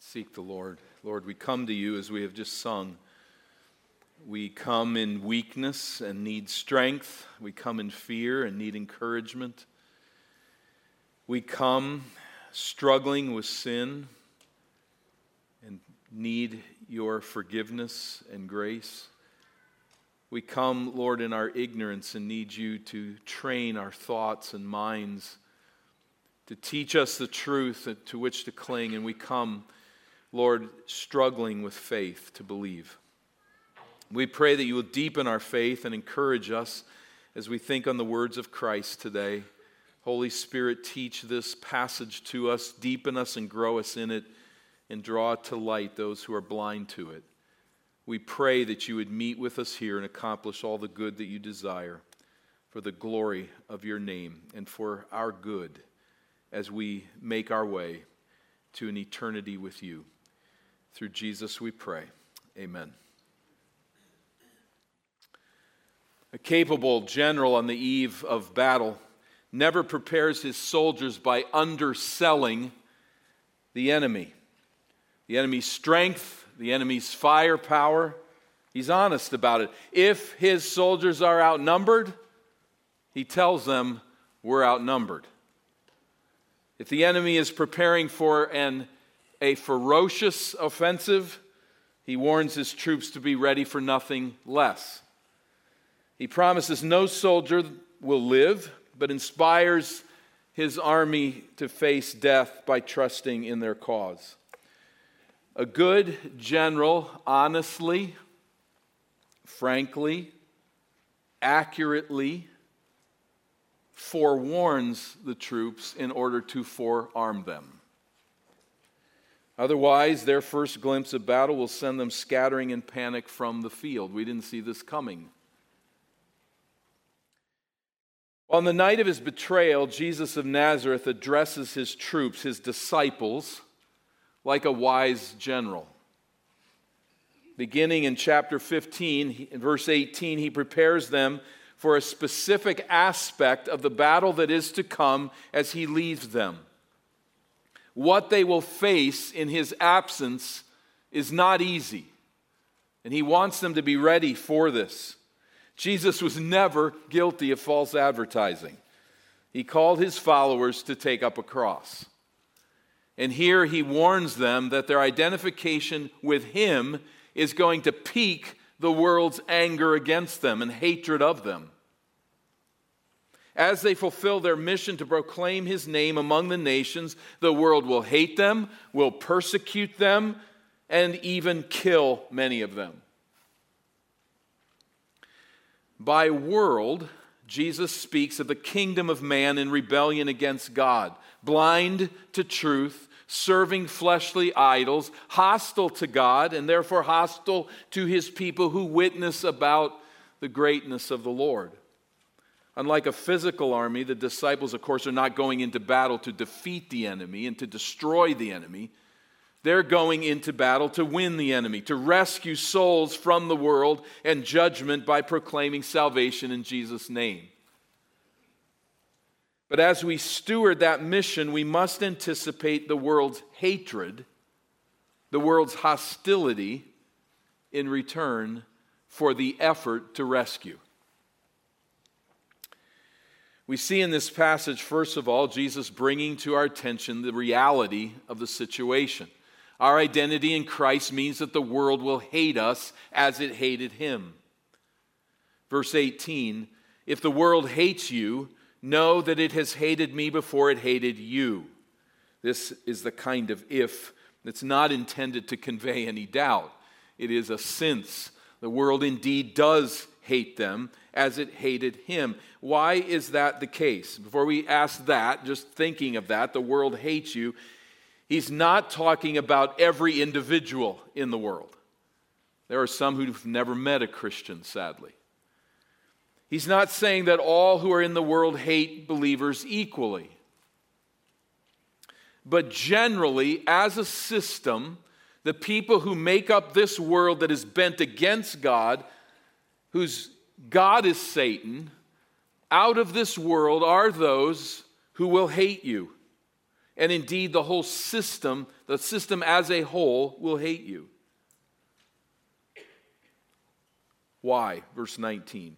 Seek the Lord. Lord, we come to you as we have just sung. We come in weakness and need strength. We come in fear and need encouragement. We come struggling with sin and need your forgiveness and grace. We come, Lord, in our ignorance and need you to train our thoughts and minds, to teach us the truth to which to cling. And we come, Lord, struggling with faith to believe. We pray that you will deepen our faith and encourage us as we think on the words of Christ today. Holy Spirit, teach this passage to us, deepen us and grow us in it, and draw to light those who are blind to it. We pray that you would meet with us here and accomplish all the good that you desire for the glory of your name and for our good as we make our way to an eternity with you. Through Jesus we pray. Amen. A capable general on the eve of battle never prepares his soldiers by underselling the enemy. The enemy's strength, the enemy's firepower. He's honest about it. If his soldiers are outnumbered, he tells them, we're outnumbered. If the enemy is preparing for a ferocious offensive, he warns his troops to be ready for nothing less. He promises no soldier will live, but inspires his army to face death by trusting in their cause. A good general honestly, frankly, accurately forewarns the troops in order to forearm them. Otherwise, their first glimpse of battle will send them scattering in panic from the field. We didn't see this coming. On the night of his betrayal, Jesus of Nazareth addresses his troops, his disciples, like a wise general. Beginning in chapter 15, in verse 18, he prepares them for a specific aspect of the battle that is to come as he leaves them. What they will face in his absence is not easy, and he wants them to be ready for this. Jesus was never guilty of false advertising. He called his followers to take up a cross. And here he warns them that their identification with him is going to pique the world's anger against them and hatred of them. As they fulfill their mission to proclaim his name among the nations, the world will hate them, will persecute them, and even kill many of them. By world, Jesus speaks of the kingdom of man in rebellion against God, blind to truth, serving fleshly idols, hostile to God, and therefore hostile to his people who witness about the greatness of the Lord. Unlike a physical army, the disciples, of course, are not going into battle to defeat the enemy and to destroy the enemy. They're going into battle to win the enemy, to rescue souls from the world and judgment by proclaiming salvation in Jesus' name. But as we steward that mission, we must anticipate the world's hatred, the world's hostility in return for the effort to rescue. We see in this passage, first of all, Jesus bringing to our attention the reality of the situation. Our identity in Christ means that the world will hate us as it hated him. Verse 18, if the world hates you, know that it has hated me before it hated you. This is the kind of if that's not intended to convey any doubt. It is a since. The world indeed does hate them as it hated him. Why is that the case? Before we ask that, just thinking of that, the world hates you, he's not talking about every individual in the world. There are some who've never met a Christian, sadly. He's not saying that all who are in the world hate believers equally. But generally, as a system, the people who make up this world that is bent against God, whose God is Satan, out of this world are those who will hate you. And indeed, the whole system, the system as a whole, will hate you. Why? Verse 19.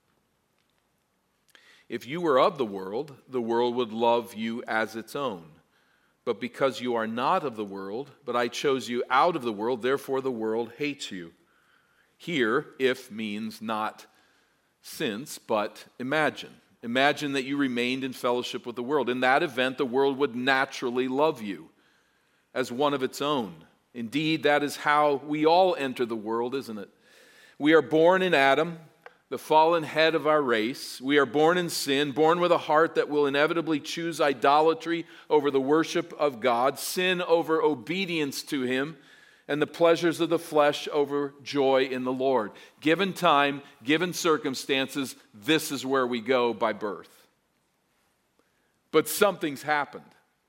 If you were of the world would love you as its own. But because you are not of the world, but I chose you out of the world, therefore the world hates you. Here, if means not since, but imagine. Imagine that you remained in fellowship with the world. In that event, the world would naturally love you as one of its own. Indeed, that is how we all enter the world, isn't it? We are born in Adam, the fallen head of our race. We are born in sin, born with a heart that will inevitably choose idolatry over the worship of God, sin over obedience to Him, and the pleasures of the flesh over joy in the Lord. Given time, given circumstances, this is where we go by birth. But something's happened.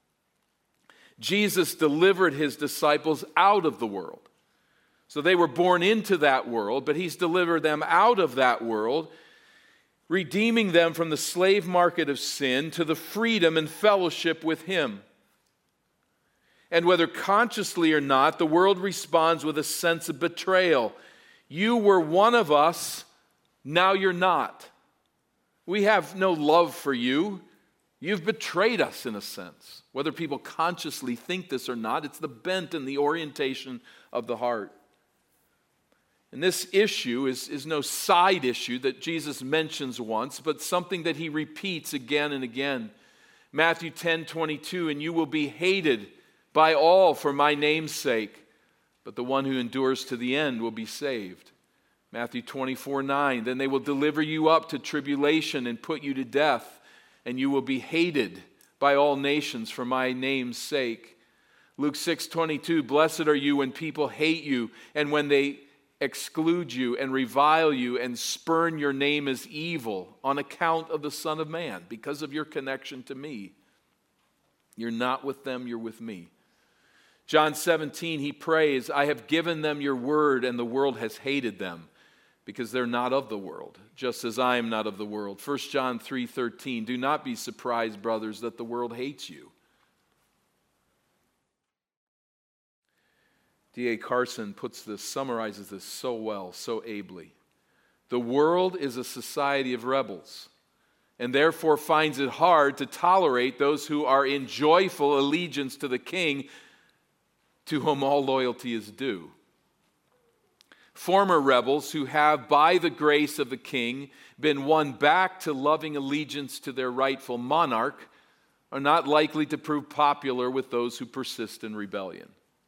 Jesus delivered His disciples out of the world. So they were born into that world, but He's delivered them out of that world, redeeming them from the slave market of sin to the freedom and fellowship with Him. And whether consciously or not, the world responds with a sense of betrayal. You were one of us, now you're not. We have no love for you. You've betrayed us in a sense. Whether people consciously think this or not, it's the bent and the orientation of the heart. And this issue is no side issue that Jesus mentions once, but something that He repeats again and again. Matthew 10:22, and you will be hated by all for my name's sake, but the one who endures to the end will be saved. Matthew 24:9, then they will deliver you up to tribulation and put you to death, and you will be hated by all nations for my name's sake. Luke 6:22, blessed are you when people hate you and when they exclude you and revile you and spurn your name as evil on account of the Son of Man, because of your connection to me. You're not with them, you're with me. John 17, He prays, I have given them your word, and the world has hated them, because they're not of the world, just as I am not of the world. 1 John 3:13, do not be surprised, brothers, that the world hates you. D.A. Carson summarizes this so well, so ably. The world is a society of rebels, and therefore finds it hard to tolerate those who are in joyful allegiance to the King, to whom all loyalty is due. Former rebels who have, by the grace of the King, been won back to loving allegiance to their rightful monarch are not likely to prove popular with those who persist in rebellion.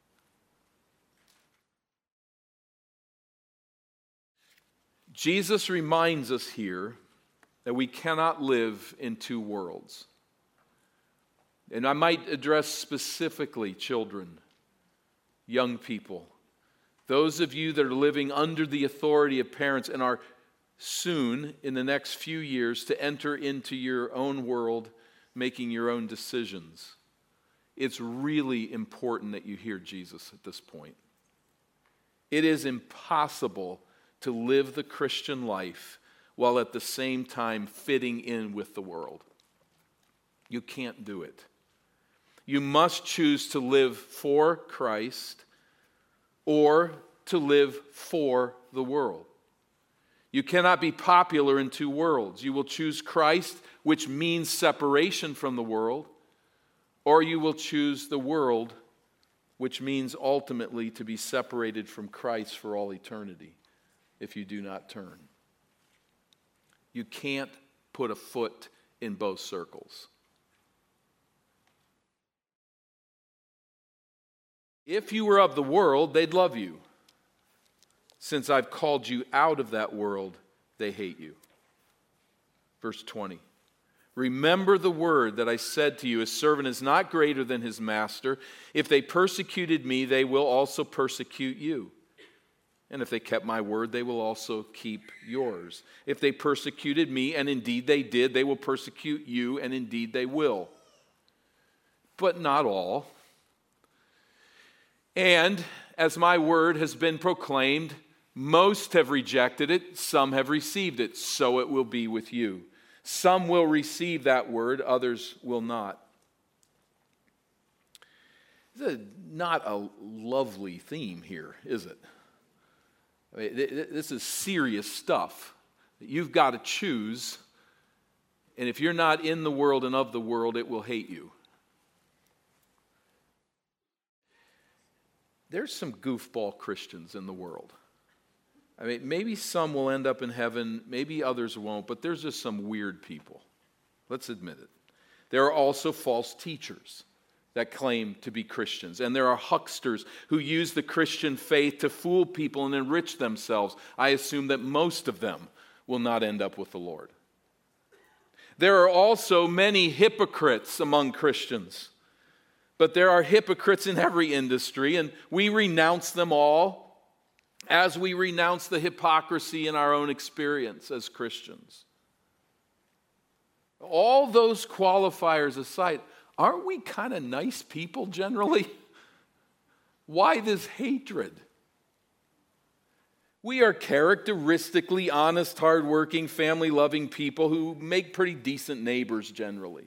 Jesus reminds us here that we cannot live in two worlds. And I might address specifically children, young people, those of you that are living under the authority of parents and are soon, in the next few years, to enter into your own world, making your own decisions. It's really important that you hear Jesus at this point. It is impossible to live the Christian life while at the same time fitting in with the world. You can't do it. You must choose to live for Christ or to live for the world. You cannot be popular in two worlds. You will choose Christ, which means separation from the world, or you will choose the world, which means ultimately to be separated from Christ for all eternity if you do not turn. You can't put a foot in both circles. If you were of the world, they'd love you. Since I've called you out of that world, they hate you. Verse 20. Remember the word that I said to you, a servant is not greater than his master. If they persecuted me, they will also persecute you. And if they kept my word, they will also keep yours. If they persecuted me, and indeed they did, they will persecute you, and indeed they will. But not all. And as my word has been proclaimed, most have rejected it, some have received it. So it will be with you. Some will receive that word, others will not. not a lovely theme here, is it? I mean, this is serious stuff. You've got to choose, and if you're not in the world and of the world, it will hate you. There's some goofball Christians in the world. I mean, maybe some will end up in heaven, maybe others won't, but there's just some weird people. Let's admit it. There are also false teachers that claim to be Christians, and there are hucksters who use the Christian faith to fool people and enrich themselves. I assume that most of them will not end up with the Lord. There are also many hypocrites among Christians. But there are hypocrites in every industry, and we renounce them all as we renounce the hypocrisy in our own experience as Christians. All those qualifiers aside, aren't we kind of nice people generally? Why this hatred? We are characteristically honest, hardworking, family-loving people who make pretty decent neighbors generally.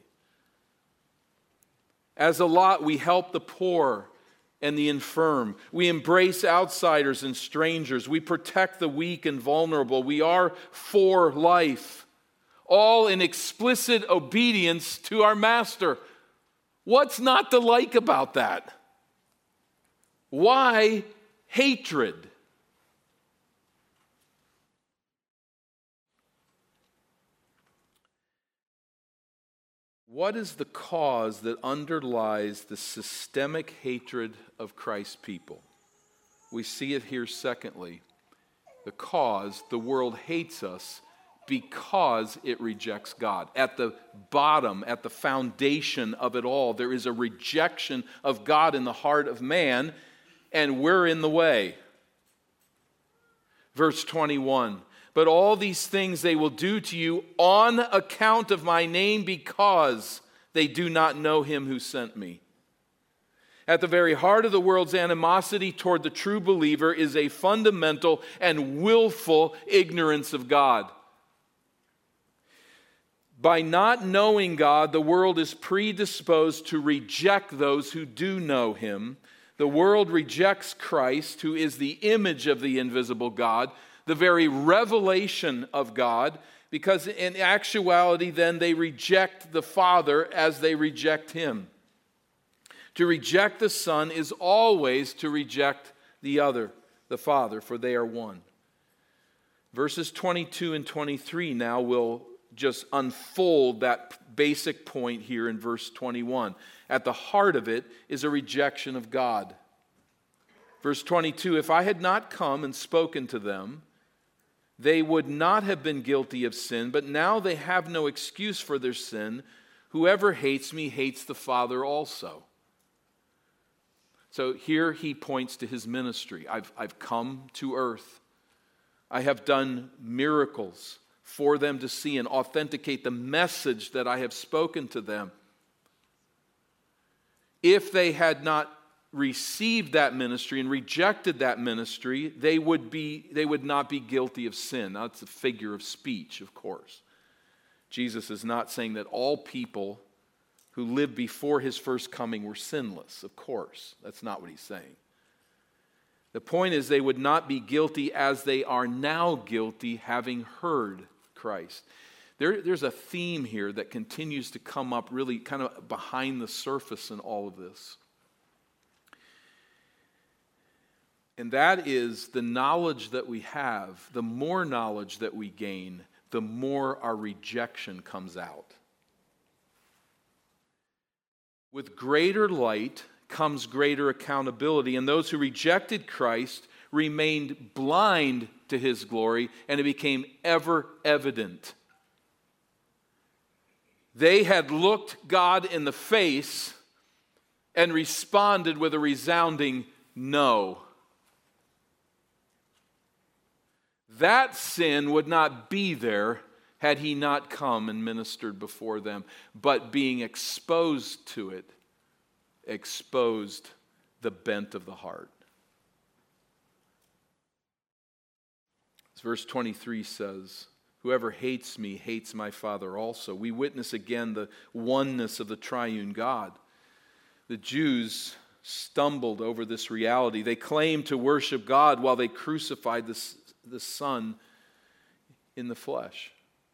As a lot, we help the poor and the infirm. We embrace outsiders and strangers. We protect the weak and vulnerable. We are for life, all in explicit obedience to our Master. What's not to like about that? Why hatred? What is the cause that underlies the systemic hatred of Christ's people? We see it here secondly. The cause, the world hates us because it rejects God. At the bottom, at the foundation of it all, there is a rejection of God in the heart of man, and we're in the way. Verse 21. But all these things they will do to you on account of my name, because they do not know him who sent me. At the very heart of the world's animosity toward the true believer is a fundamental and willful ignorance of God. By not knowing God, the world is predisposed to reject those who do know him. The world rejects Christ, who is the image of the invisible God, the very revelation of God, because in actuality then they reject the Father as they reject him. To reject the Son is always to reject the other, the Father, for they are one. Verses 22 and 23 now will just unfold that basic point here in verse 21. At the heart of it is a rejection of God. Verse 22, if I had not come and spoken to them, they would not have been guilty of sin, but now they have no excuse for their sin. Whoever hates me hates the Father also. So here he points to his ministry. I've come to earth. I have done miracles for them to see and authenticate the message that I have spoken to them. If they had not received that ministry and rejected that ministry, they would not be guilty of sin. Now, that's a figure of speech, of course. Jesus is not saying that all people who lived before his first coming were sinless, of course. That's not what he's saying. The point is they would not be guilty as they are now guilty, having heard Christ. There's a theme here that continues to come up really kind of behind the surface in all of this. And that is the knowledge that we have, the more knowledge that we gain, the more our rejection comes out. With greater light comes greater accountability, and those who rejected Christ remained blind to his glory, and it became ever evident. They had looked God in the face and responded with a resounding no. That sin would not be there had he not come and ministered before them, but being exposed to it, exposed the bent of the heart. As verse 23 says, whoever hates me hates my Father also. We witness again the oneness of the triune God. The Jews stumbled over this reality. They claimed to worship God while they crucified the Son in the flesh.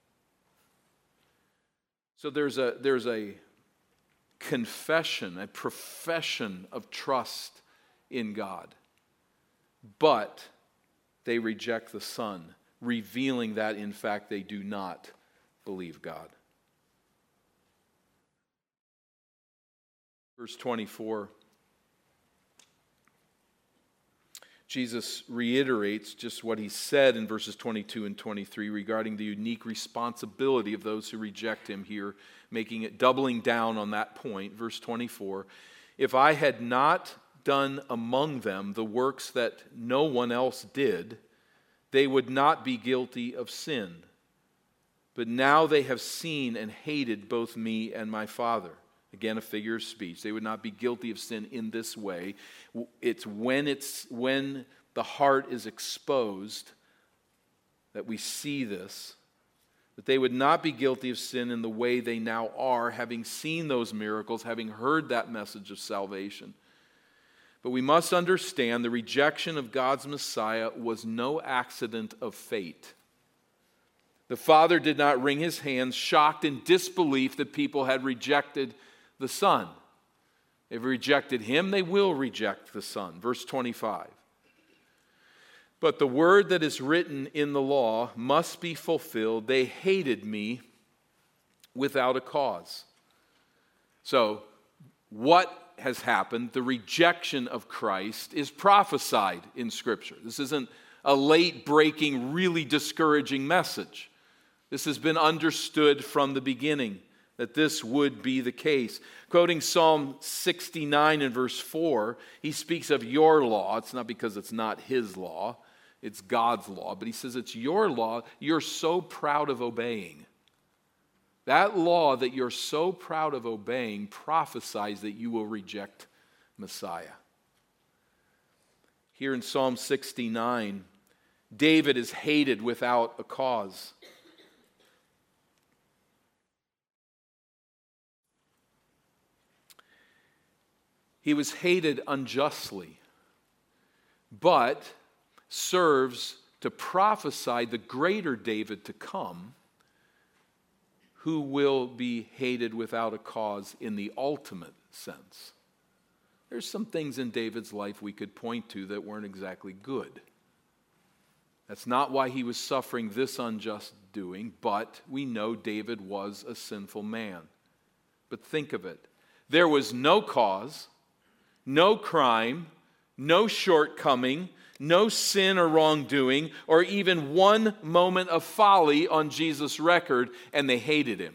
So there's a confession, a profession of trust in God. But they reject the Son, revealing that, in fact, they do not believe God. Verse 24, Jesus reiterates just what he said in verses 22 and 23 regarding the unique responsibility of those who reject him here, making it doubling down on that point. Verse 24, if I had not done among them the works that no one else did, they would not be guilty of sin. But now they have seen and hated both me and my Father. Again, a figure of speech. They would not be guilty of sin in this way. It's when the heart is exposed that we see this. That they would not be guilty of sin in the way they now are, having seen those miracles, having heard that message of salvation. But we must understand the rejection of God's Messiah was no accident of fate. The Father did not wring his hands, shocked in disbelief that people had rejected the Son. They've rejected him, they will reject the Son. Verse 25. But the word that is written in the law must be fulfilled. They hated me without a cause. So, what has happened? The rejection of Christ is prophesied in Scripture. This isn't a late-breaking, really discouraging message. This has been understood from the beginning, that this would be the case. Quoting Psalm 69 and verse 4, he speaks of your law. It's not because it's not his law, it's God's law. But he says it's your law you're so proud of obeying. That law that you're so proud of obeying prophesies that you will reject Messiah. Here in Psalm 69, David is hated without a cause. He was hated unjustly, but serves to prophesy the greater David to come, who will be hated without a cause in the ultimate sense. There's some things in David's life we could point to that weren't exactly good. That's not why he was suffering this unjust doing, but we know David was a sinful man. But think of it. There was no cause, no crime, no shortcoming, no sin or wrongdoing, or even one moment of folly on Jesus' record, and they hated him.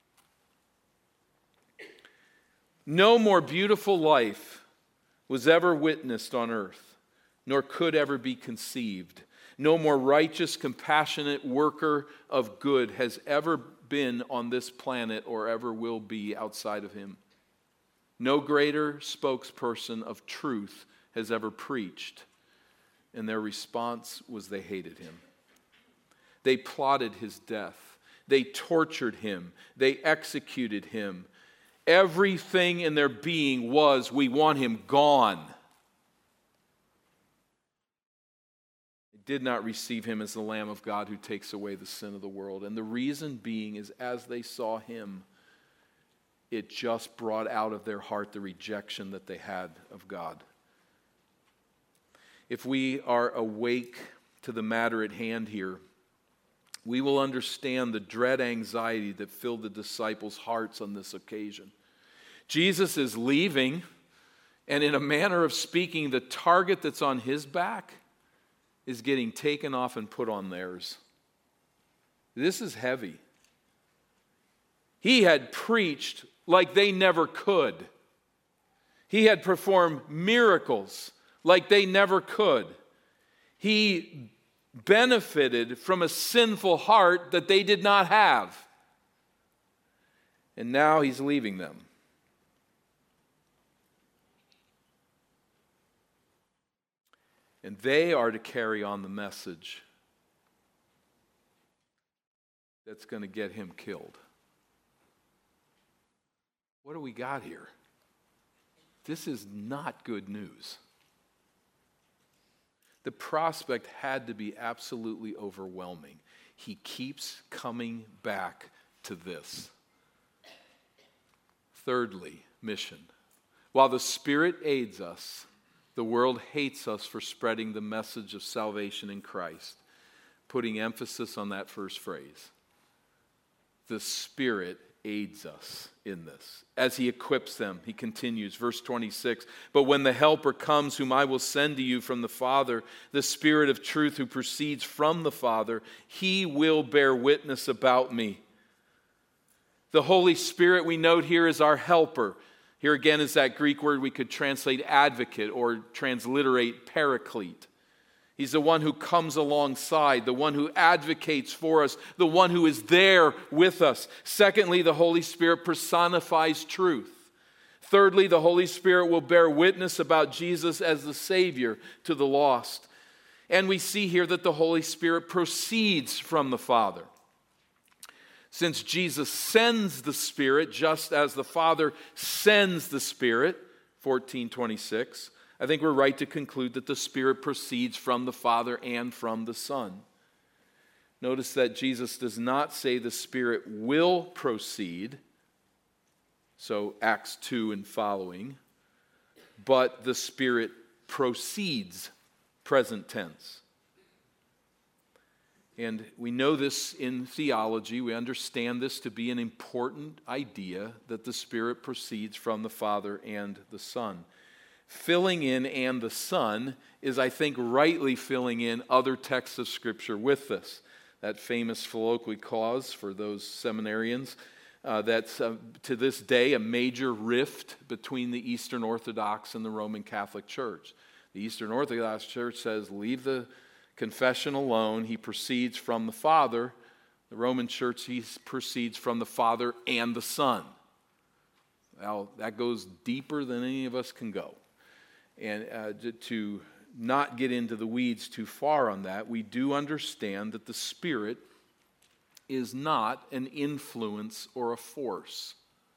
No more beautiful life was ever witnessed on earth, nor could ever be conceived. No more righteous, compassionate worker of good has ever been on this planet or ever will be outside of him. No greater spokesperson of truth has ever preached. And their response was they hated him. They plotted his death. They tortured him. They executed him. Everything in their being was, we want him gone. They did not receive him as the Lamb of God who takes away the sin of the world. And the reason being is as they saw him, it just brought out of their heart the rejection that they had of God. If we are awake to the matter at hand here, we will understand the dread anxiety that filled the disciples' hearts on this occasion. Jesus is leaving, and in a manner of speaking, the target that's on his back is getting taken off and put on theirs. This is heavy. He had preached like they never could. He had performed miracles like they never could. He benefited from a sinful heart that they did not have. And now he's leaving them. And they are to carry on the message that's going to get him killed. What do we got here? this is not good news. The prospect had to be absolutely overwhelming. He keeps coming back to this. Thirdly, mission. While the Spirit aids us, the world hates us for spreading the message of salvation in Christ, putting emphasis on that first phrase. The Spirit aids us in this. As he equips them, he continues, verse 26, "But when the Helper comes, whom I will send to you from the Father, the Spirit of truth who proceeds from the Father, he will bear witness about me." The Holy Spirit, we note here, is our helper. Here again is that Greek word we could translate advocate or transliterate paraclete. He's the one who comes alongside, the one who advocates for us, the one who is there with us. Secondly, the Holy Spirit personifies truth. Thirdly, the Holy Spirit will bear witness about Jesus as the Savior to the lost. And we see here that the Holy Spirit proceeds from the Father. Since Jesus sends the Spirit just as the Father sends the Spirit, 14:26, I think we're right to conclude that the Spirit proceeds from the Father and from the Son. Notice that Jesus does not say the Spirit will proceed, so Acts 2 and following, but the Spirit proceeds, present tense. And we know this in theology. We understand this to be an important idea, that the Spirit proceeds from the Father and the Son. Filling in "and the Son" is, I think, rightly filling in other texts of Scripture with this. That famous Filioque clause for those seminarians, that's to this day a major rift between the Eastern Orthodox and the Roman Catholic Church. The Eastern Orthodox Church says, leave the confession alone. He proceeds from the Father. The Roman Church, he proceeds from the Father and the Son. Well, that goes deeper than any of us can go. And to not get into the weeds too far on that, we do understand that the Spirit is not an influence or a force.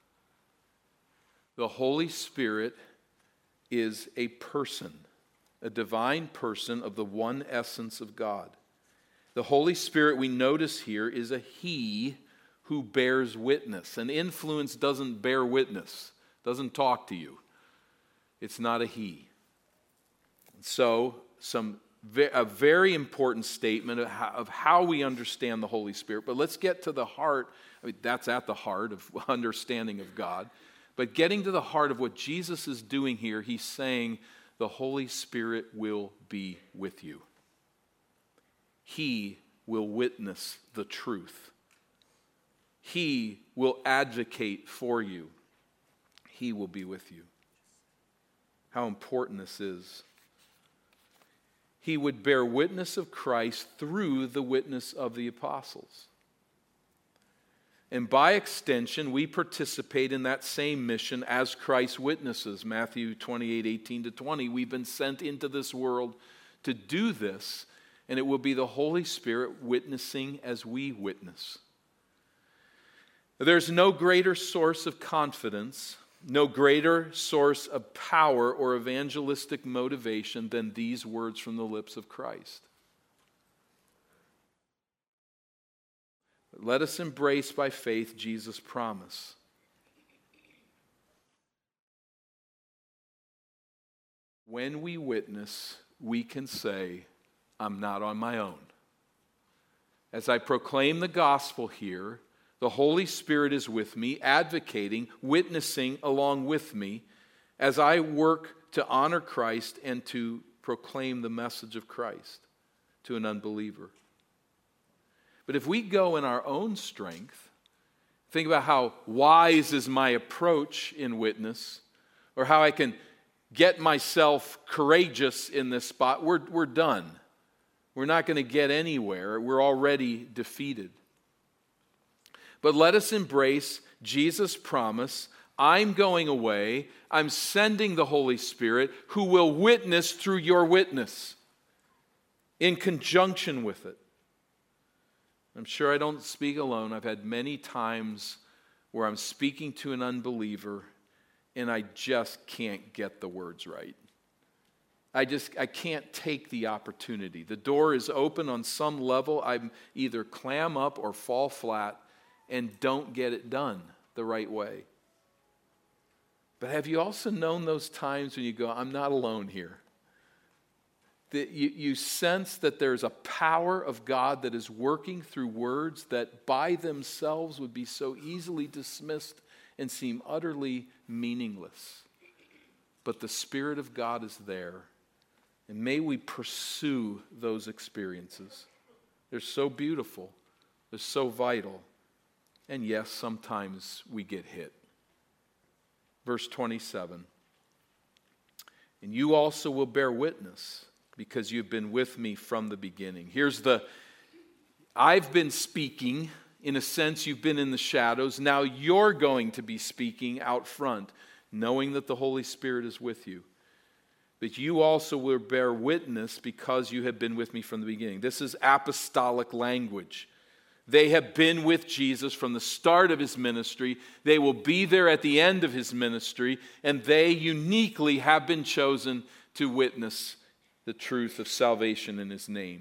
The Holy Spirit is a person, a divine person of the one essence of God. The Holy Spirit, we notice here, is a He who bears witness. An influence doesn't bear witness, doesn't talk to you. It's not a He. So, a very important statement of how we understand the Holy Spirit. But let's get to the heart. I mean, that's at the heart of understanding of God. But getting to the heart of what Jesus is doing here, he's saying the Holy Spirit will be with you. He will witness the truth. He will advocate for you. He will be with you. How important this is. He would bear witness of Christ through the witness of the apostles. And by extension, we participate in that same mission as Christ's witnesses. Matthew 28:18-20. We've been sent into this world to do this, and it will be the Holy Spirit witnessing as we witness. There's no greater source of confidence, no greater source of power or evangelistic motivation than these words from the lips of Christ. Let us embrace by faith Jesus' promise. When we witness, we can say, I'm not on my own. As I proclaim the gospel here, the Holy Spirit is with me, advocating, witnessing along with me as I work to honor Christ and to proclaim the message of Christ to an unbeliever. But if we go in our own strength, think about how wise is my approach in witness, or how I can get myself courageous in this spot, we're done. We're not going to get anywhere. We're already defeated. But let us embrace Jesus' promise. I'm going away. I'm sending the Holy Spirit who will witness through your witness in conjunction with it. I'm sure I don't speak alone. I've had many times where I'm speaking to an unbeliever and I just can't get the words right. I can't take the opportunity. The door is open on some level. I'm either clam up or fall flat and don't get it done the right way. But have you also known those times when you go, I'm not alone here? That you sense that there's a power of God that is working through words that by themselves would be so easily dismissed and seem utterly meaningless. But the Spirit of God is there. And may we pursue those experiences. They're so beautiful. They're so vital. And yes, sometimes we get hit. Verse 27. And you also will bear witness because you've been with me from the beginning. I've been speaking. In a sense, you've been in the shadows. Now you're going to be speaking out front, knowing that the Holy Spirit is with you. But you also will bear witness because you have been with me from the beginning. This is apostolic language. They have been with Jesus from the start of his ministry. They will be there at the end of his ministry. And they uniquely have been chosen to witness the truth of salvation in his name.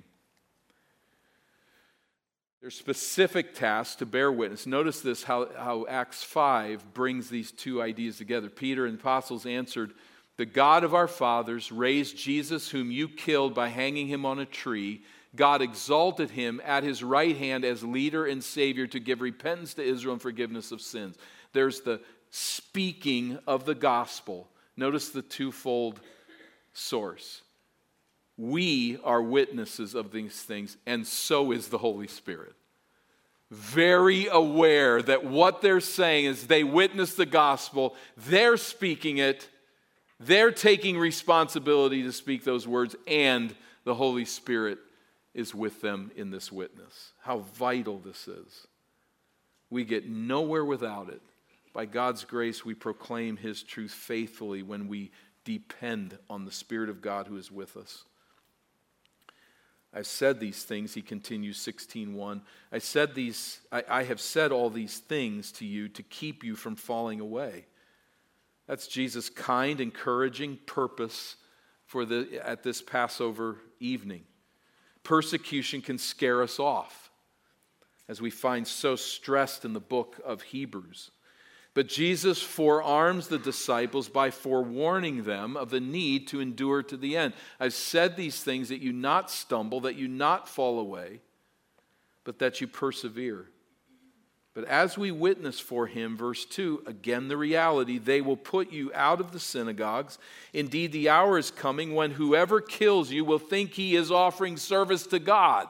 There's specific tasks to bear witness. Notice this, how Acts 5 brings these two ideas together. Peter and the apostles answered, the God of our fathers raised Jesus, whom you killed by hanging him on a tree. God exalted him at his right hand as leader and Savior to give repentance to Israel and forgiveness of sins. There's the speaking of the gospel. Notice the twofold source. We are witnesses of these things, and so is the Holy Spirit. Very aware that what they're saying is they witness the gospel, they're speaking it, they're taking responsibility to speak those words, and the Holy Spirit is with them in this witness. How vital this is. We get nowhere without it. By God's grace, we proclaim his truth faithfully when we depend on the Spirit of God who is with us. I've said these things, he continues, 16:1. I have said all these things to you to keep you from falling away. That's Jesus' kind, encouraging purpose at this Passover evening. Persecution can scare us off, as we find so stressed in the book of Hebrews. But Jesus forearms the disciples by forewarning them of the need to endure to the end. I've said these things that you not stumble, that you not fall away, but that you persevere. But as we witness for him, verse 2, again the reality, they will put you out of the synagogues. Indeed, the hour is coming when whoever kills you will think he is offering service to God.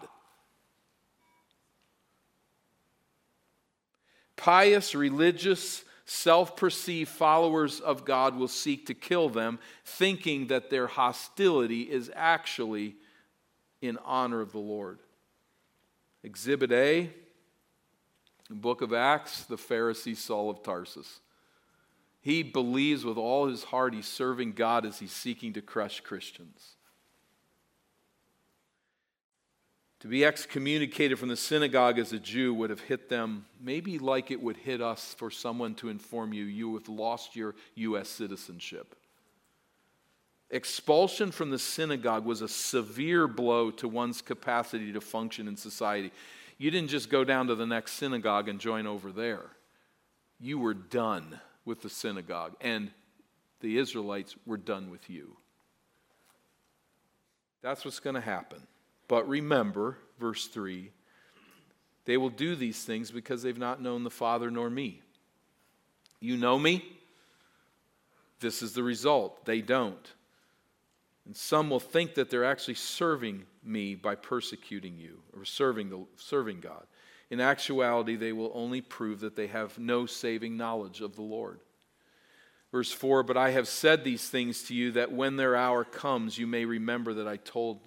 Pious, religious, self-perceived followers of God will seek to kill them, thinking that their hostility is actually in honor of the Lord. Exhibit A, the book of Acts, the Pharisee Saul of Tarsus. He believes with all his heart he's serving God as he's seeking to crush Christians. To be excommunicated from the synagogue as a Jew would have hit them maybe like it would hit us for someone to inform you have lost your U.S. citizenship. Expulsion from the synagogue was a severe blow to one's capacity to function in society. You didn't just go down to the next synagogue and join over there. You were done with the synagogue, and the Israelites were done with you. That's what's going to happen. But remember, verse 3, they will do these things because they've not known the Father nor me. You know me? This is the result. They don't. And some will think that they're actually serving me by persecuting you or serving God. In actuality, they will only prove that they have no saving knowledge of the Lord. Verse 4, but I have said these things to you that when their hour comes, you may remember that I told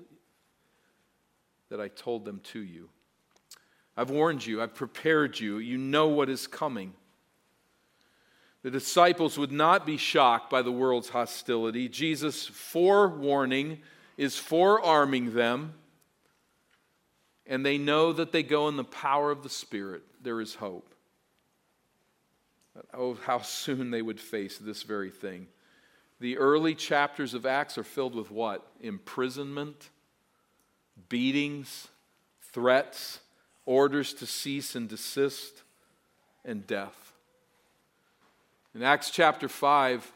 them to you. I've warned you, I've prepared you, you know what is coming. The disciples would not be shocked by the world's hostility. Jesus' forewarning is forearming them, and they know that they go in the power of the Spirit. There is hope. Oh, how soon they would face this very thing. The early chapters of Acts are filled with what? Imprisonment, beatings, threats, orders to cease and desist, and death. In Acts chapter 5,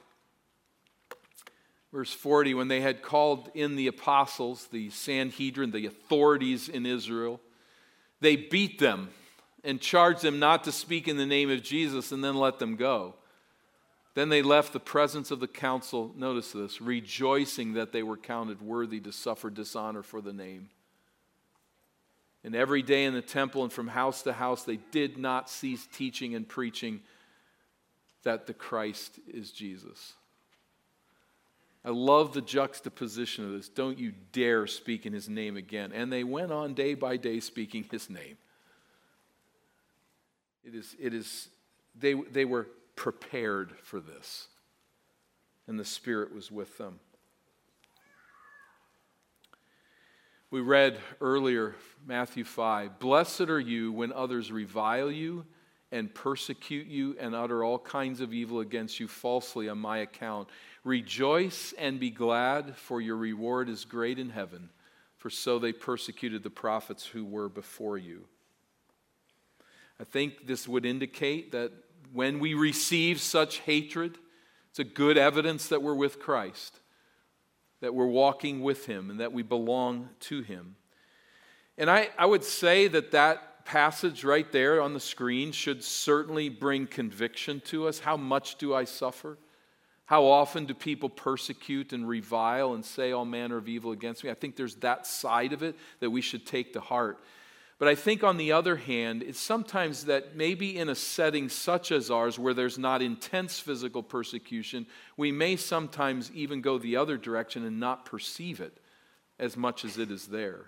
verse 40, when they had called in the apostles, the Sanhedrin, the authorities in Israel, they beat them and charged them not to speak in the name of Jesus and then let them go. Then they left the presence of the council, notice this, rejoicing that they were counted worthy to suffer dishonor for the name. And every day in the temple and from house to house, they did not cease teaching and preaching that the Christ is Jesus. I love the juxtaposition of this. Don't you dare speak in his name again. And they went on day by day speaking his name. They were prepared for this. And the Spirit was with them. We read earlier, Matthew 5, "Blessed are you when others revile you and persecute you and utter all kinds of evil against you falsely on my account. Rejoice and be glad, for your reward is great in heaven, for so they persecuted the prophets who were before you." I think this would indicate that when we receive such hatred, it's a good evidence that we're with Christ, that we're walking with him, and that we belong to him. And I would say that passage right there on the screen should certainly bring conviction to us. How much do I suffer? How often do people persecute and revile and say all manner of evil against me? I think there's that side of it that we should take to heart. But I think on the other hand, it's sometimes that maybe in a setting such as ours where there's not intense physical persecution, we may sometimes even go the other direction and not perceive it as much as it is there.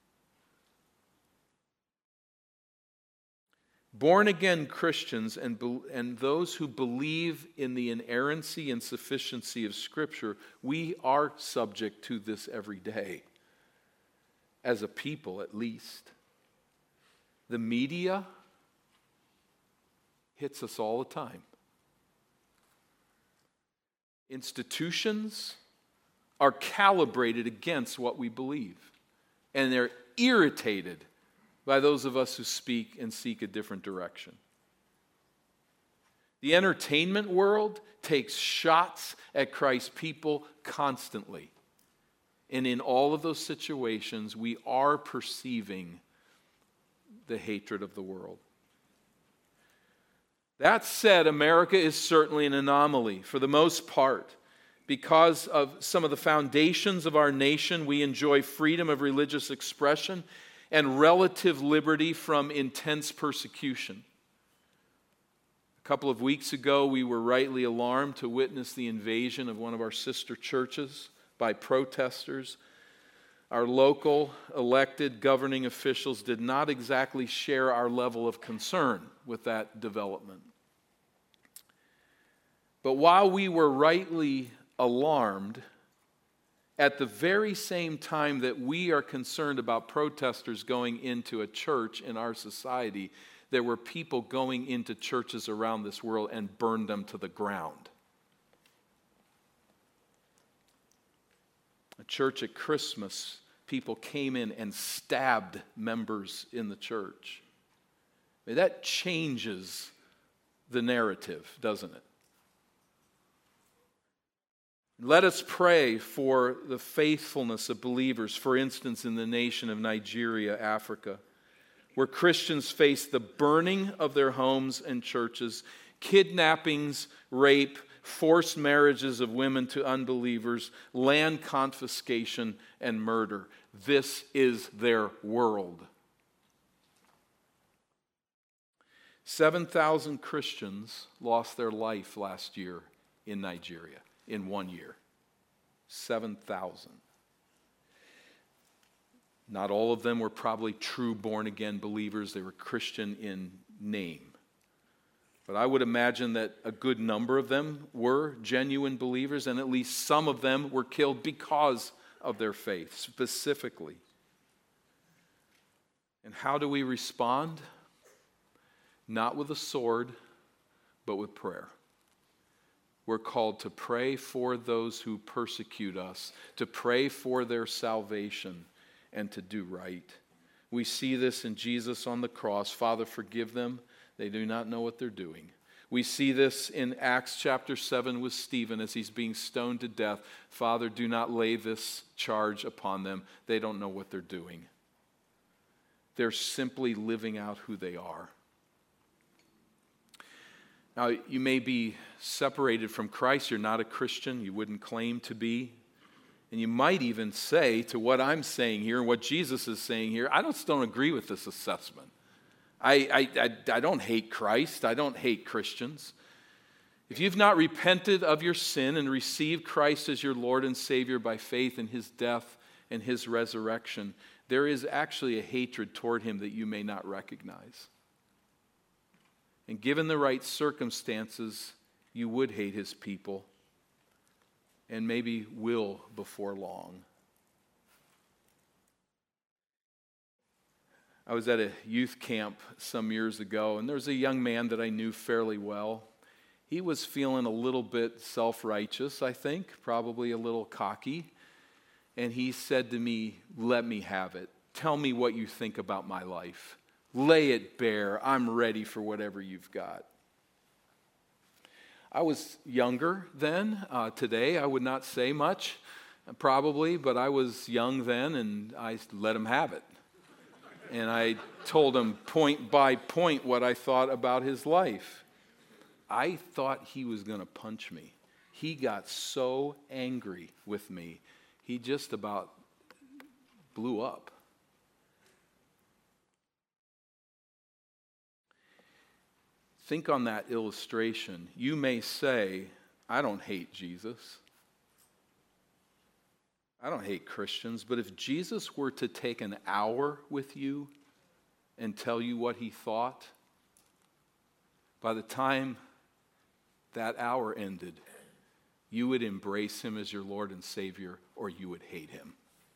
Born-again Christians and those who believe in the inerrancy and sufficiency of Scripture, we are subject to this every day, as a people at least. The media hits us all the time. Institutions are calibrated against what we believe, and they're irritated by those of us who speak and seek a different direction. The entertainment world takes shots at Christ's people constantly. And in all of those situations, we are perceiving the hatred of the world. That said, America is certainly an anomaly for the most part. Because of some of the foundations of our nation, we enjoy freedom of religious expression and relative liberty from intense persecution. A couple of weeks ago, we were rightly alarmed to witness the invasion of one of our sister churches by protesters. Our local elected governing officials did not exactly share our level of concern with that development. But while we were rightly alarmed, at the very same time that we are concerned about protesters going into a church in our society, there were people going into churches around this world and burned them to the ground. A church at Christmas, people came in and stabbed members in the church. I mean, that changes the narrative, doesn't it? Let us pray for the faithfulness of believers, for instance, in the nation of Nigeria, Africa, where Christians face the burning of their homes and churches, kidnappings, rape, forced marriages of women to unbelievers, land confiscation, and murder. This is their world. 7,000 Christians lost their life last year in Nigeria. In 1 year. 7,000. Not all of them were probably true born-again believers. They were Christian in name. But I would imagine that a good number of them were genuine believers, and at least some of them were killed because of their faith, specifically. And how do we respond? Not with a sword, but with prayer. We're called to pray for those who persecute us, to pray for their salvation, and to do right. We see this in Jesus on the cross. Father, forgive them. They do not know what they're doing. We see this in Acts chapter 7 with Stephen as he's being stoned to death. Father, do not lay this charge upon them. They don't know what they're doing. They're simply living out who they are. Now, you may be separated from Christ. You're not a Christian. You wouldn't claim to be. And you might even say to what I'm saying here and what Jesus is saying here, I just don't agree with this assessment. I don't hate Christ. I don't hate Christians. If you've not repented of your sin and received Christ as your Lord and Savior by faith in his death and his resurrection, there is actually a hatred toward him that you may not recognize. And given the right circumstances, you would hate his people and maybe will before long. I was at a youth camp some years ago, and there was a young man that I knew fairly well. He was feeling a little bit self-righteous, I think, probably a little cocky. And he said to me, "Let me have it. Tell me what you think about my life. Lay it bare. I'm ready for whatever you've got." I was younger then. Today, I would not say much, probably, but I was young then, and I let him have it. And I told him point by point what I thought about his life. I thought he was going to punch me. He got so angry with me, he just about blew up. Think on that illustration. You may say, I don't hate Jesus. I don't hate Christians, but if Jesus were to take an hour with you and tell you what he thought, by the time that hour ended, you would embrace him as your Lord and Savior, or you would hate him.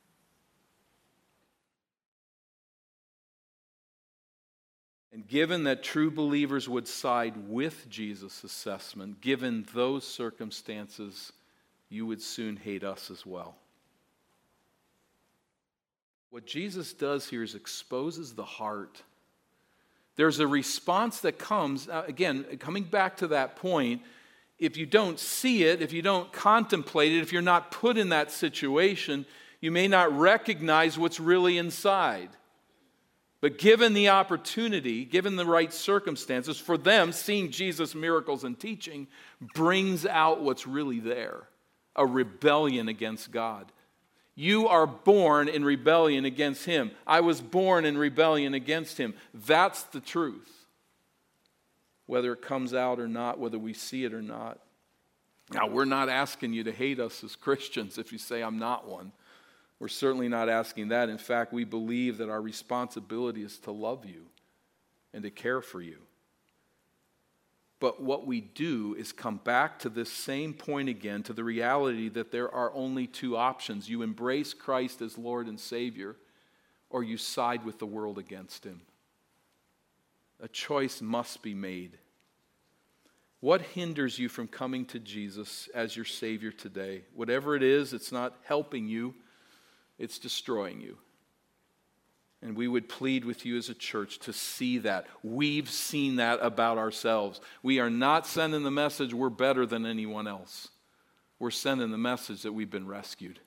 And given that true believers would side with Jesus' assessment, given those circumstances, you would soon hate us as well. What Jesus does here is exposes the heart. There's a response that comes, again, coming back to that point, if you don't see it, if you don't contemplate it, if you're not put in that situation, you may not recognize what's really inside. But given the opportunity, given the right circumstances, for them, seeing Jesus' miracles and teaching brings out what's really there, a rebellion against God. You are born in rebellion against him. I was born in rebellion against him. That's the truth. Whether it comes out or not, whether we see it or not. Now, we're not asking you to hate us as Christians if you say I'm not one. We're certainly not asking that. In fact, we believe that our responsibility is to love you and to care for you. But what we do is come back to this same point again, to the reality that there are only two options. You embrace Christ as Lord and Savior, or you side with the world against him. A choice must be made. What hinders you from coming to Jesus as your Savior today? Whatever it is, it's not helping you, it's destroying you. And we would plead with you as a church to see that. We've seen that about ourselves. We are not sending the message we're better than anyone else. We're sending the message that we've been rescued.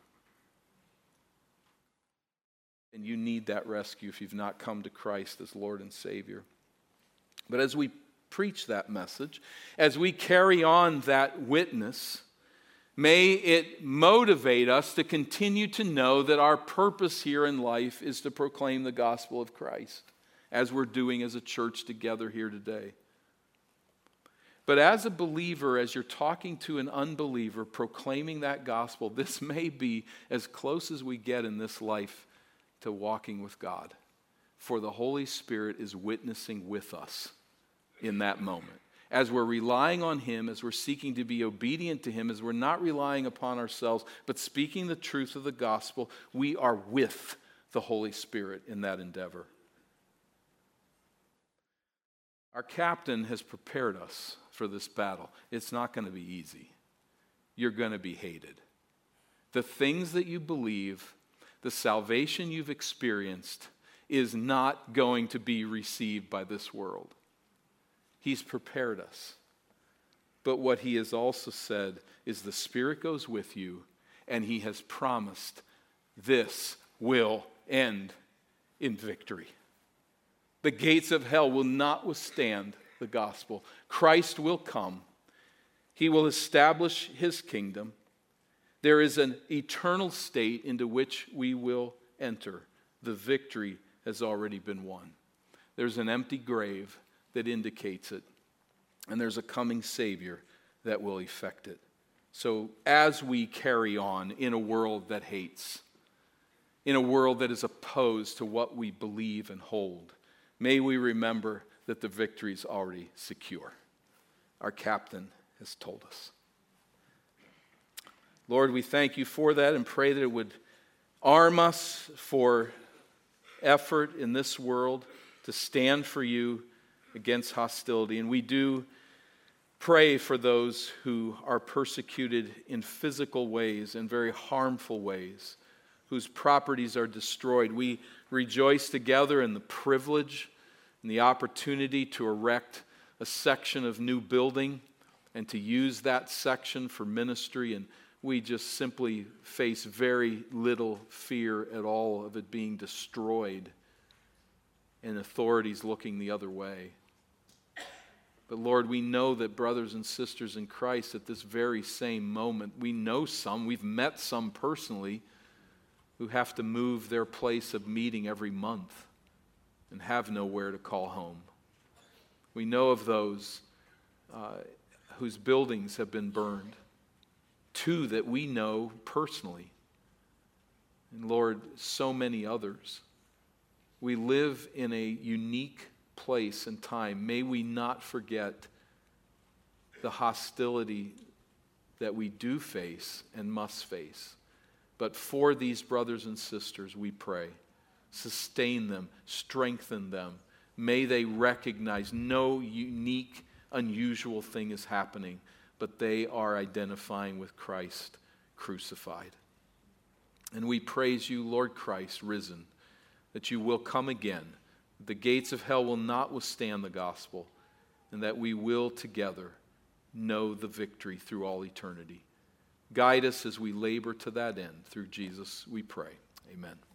And you need that rescue if you've not come to Christ as Lord and Savior. But as we preach that message, as we carry on that witness, may it motivate us to continue to know that our purpose here in life is to proclaim the gospel of Christ, as we're doing as a church together here today. But as a believer, as you're talking to an unbeliever, proclaiming that gospel, this may be as close as we get in this life to walking with God. For the Holy Spirit is witnessing with us in that moment. As we're relying on him, as we're seeking to be obedient to him, as we're not relying upon ourselves, but speaking the truth of the gospel, we are with the Holy Spirit in that endeavor. Our captain has prepared us for this battle. It's not going to be easy. You're going to be hated. The things that you believe, the salvation you've experienced, is not going to be received by this world. He's prepared us. But what he has also said is the Spirit goes with you, and he has promised this will end in victory. The gates of hell will not withstand the gospel. Christ will come. He will establish his kingdom. There is an eternal state into which we will enter. The victory has already been won. There's an empty grave that indicates it, and there's a coming Savior that will effect it. So as we carry on in a world that hates, in a world that is opposed to what we believe and hold, may we remember that the victory is already secure. Our captain has told us. Lord, we thank you for that and pray that it would arm us for effort in this world to stand for you against hostility. And we do pray for those who are persecuted in physical ways and very harmful ways, whose properties are destroyed. We rejoice together in the privilege and the opportunity to erect a section of new building and to use that section for ministry. And we just simply face very little fear at all of it being destroyed and authorities looking the other way. But Lord, we know that brothers and sisters in Christ at this very same moment, we know some, we've met some personally, who have to move their place of meeting every month and have nowhere to call home. We know of those whose buildings have been burned. Two that we know personally. And Lord, so many others. We live in a unique place and time. May we not forget the hostility that we do face and must face. But for these brothers and sisters, we pray, sustain them, strengthen them. May they recognize no unique, unusual thing is happening, but they are identifying with Christ crucified. And we praise you, Lord Christ, risen, that you will come again. The gates of hell will not withstand the gospel, and that we will together know the victory through all eternity. Guide us as we labor to that end. Through Jesus, we pray. Amen.